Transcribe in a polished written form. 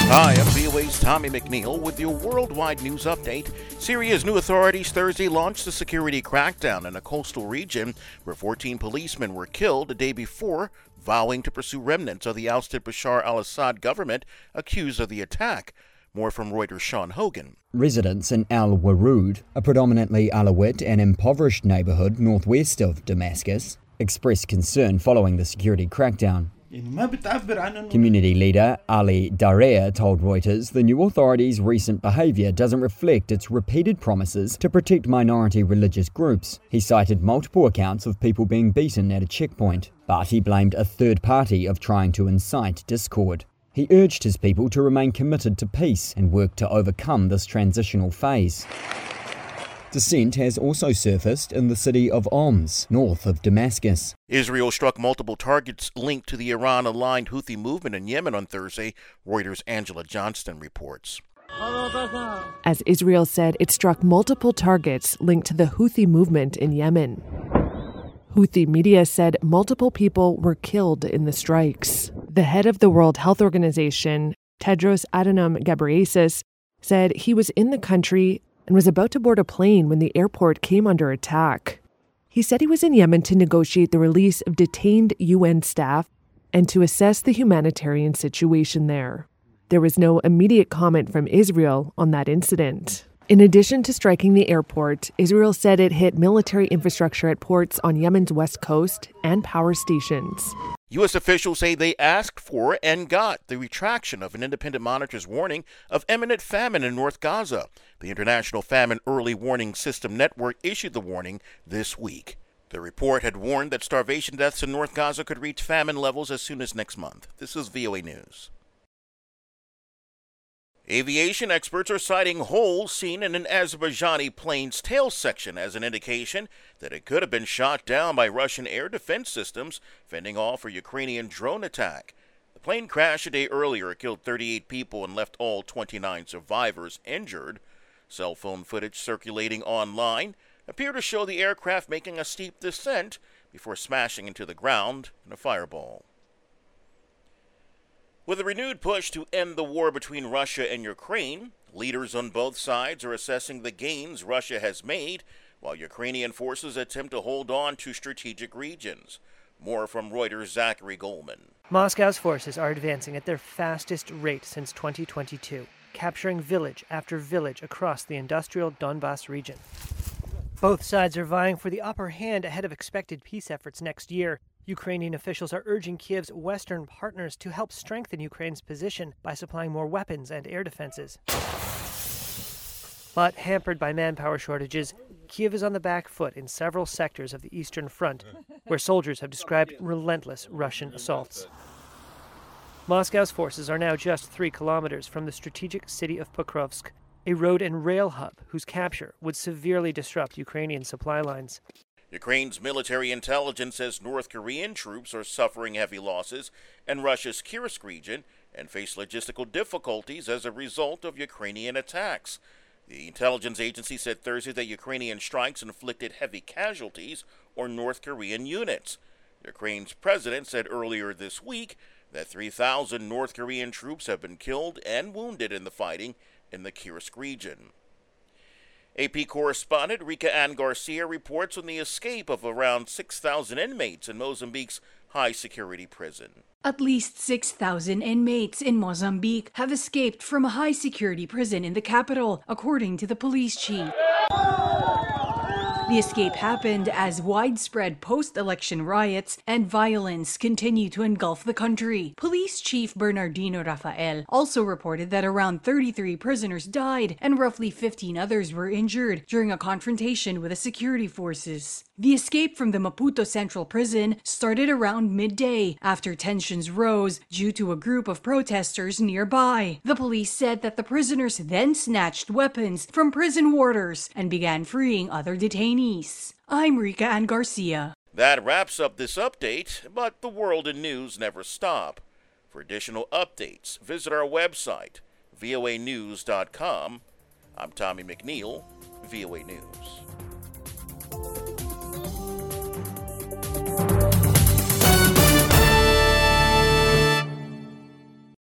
Hi, I'm VOA's Tommy McNeil with your worldwide news update. Syria's new authorities Thursday launched a security crackdown in a coastal region where 14 policemen were killed the day before, vowing to pursue remnants of the ousted Bashar al-Assad government accused of the attack. More from Reuters' Sean Hogan. Residents in Al Warood, a predominantly Alawite and impoverished neighborhood northwest of Damascus, expressed concern following the security crackdown. Community leader Ali Darea told Reuters the new authorities' recent behavior doesn't reflect its repeated promises to protect minority religious groups. He cited multiple accounts of people being beaten at a checkpoint, but he blamed a third party of trying to incite discord. He urged his people to remain committed to peace and work to overcome this transitional phase. Dissent has also surfaced in the city of Homs, north of Damascus. Israel struck multiple targets linked to the Iran-aligned Houthi movement in Yemen on Thursday, Reuters' Angela Johnston reports. As Israel said, it struck multiple targets linked to the Houthi movement in Yemen. Houthi media said multiple people were killed in the strikes. The head of the World Health Organization, Tedros Adhanom Ghebreyesus, said he was in the country and was about to board a plane when the airport came under attack. He said he was in Yemen to negotiate the release of detained UN staff and to assess the humanitarian situation there. There was no immediate comment from Israel on that incident. In addition to striking the airport, Israel said it hit military infrastructure at ports on Yemen's west coast and power stations. U.S. officials say they asked for and got the retraction of an independent monitor's warning of imminent famine in North Gaza. The International Famine Early Warning System Network issued the warning this week. The report had warned that starvation deaths in North Gaza could reach famine levels as soon as next month. This is VOA News. Aviation experts are citing holes seen in an Azerbaijani plane's tail section as an indication that it could have been shot down by Russian air defense systems, fending off a Ukrainian drone attack. The plane crashed a day earlier, killed 38 people, and left all 29 survivors injured. Cell phone footage circulating online appear to show the aircraft making a steep descent before smashing into the ground in a fireball. With a renewed push to end the war between Russia and Ukraine, leaders on both sides are assessing the gains Russia has made, while Ukrainian forces attempt to hold on to strategic regions. More from Reuters' Zachary Goldman. Moscow's forces are advancing at their fastest rate since 2022, capturing village after village across the industrial Donbas region. Both sides are vying for the upper hand ahead of expected peace efforts next year. Ukrainian officials are urging Kiev's Western partners to help strengthen Ukraine's position by supplying more weapons and air defenses. But hampered by manpower shortages, Kiev is on the back foot in several sectors of the Eastern Front, where soldiers have described relentless Russian assaults. Moscow's forces are now just 3 kilometers from the strategic city of Pokrovsk, a road and rail hub whose capture would severely disrupt Ukrainian supply lines. Ukraine's military intelligence says North Korean troops are suffering heavy losses in Russia's Kursk region and face logistical difficulties as a result of Ukrainian attacks. The intelligence agency said Thursday that Ukrainian strikes inflicted heavy casualties on North Korean units. Ukraine's president said earlier this week that 3,000 North Korean troops have been killed and wounded in the fighting in the Kursk region. AP correspondent Rika Ann Garcia reports on the escape of around 6,000 inmates in Mozambique's high-security prison. At least 6,000 inmates in Mozambique have escaped from a high-security prison in the capital, according to the police chief. The escape happened as widespread post-election riots and violence continue to engulf the country. Police Chief Bernardino Rafael also reported that around 33 prisoners died and roughly 15 others were injured during a confrontation with the security forces. The escape from the Maputo Central Prison started around midday after tensions rose due to a group of protesters nearby. The police said that the prisoners then snatched weapons from prison warders and began freeing other detainees. I'm Rika Ann Garcia. That wraps up this update, but the world and news never stop. For additional updates, visit our website, voanews.com. I'm Tommy McNeil, VOA News.